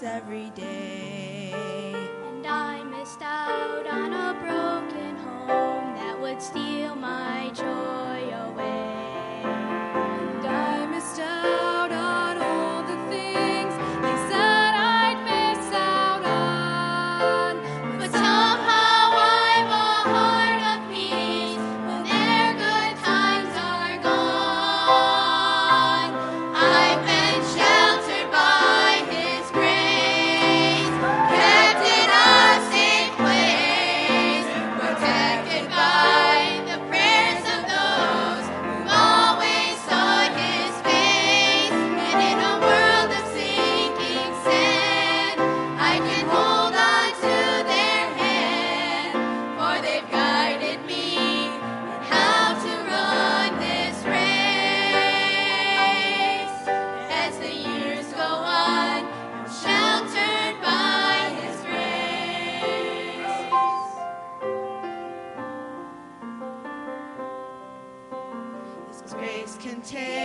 every day. And I missed out on a broken home that would steal my joy away. And I missed out on all the things they said I'd miss out on. But somehow I've a heart of peace when their good times are gone. I've been sheltered by His grace, kept in a safe place, protected by the prayers of those who've always sought His face. And in a world of sinking sand, I can hold on to their hand, for they've guided me in how to run this race. As the years go on, I'm sheltered by His grace. This grace can take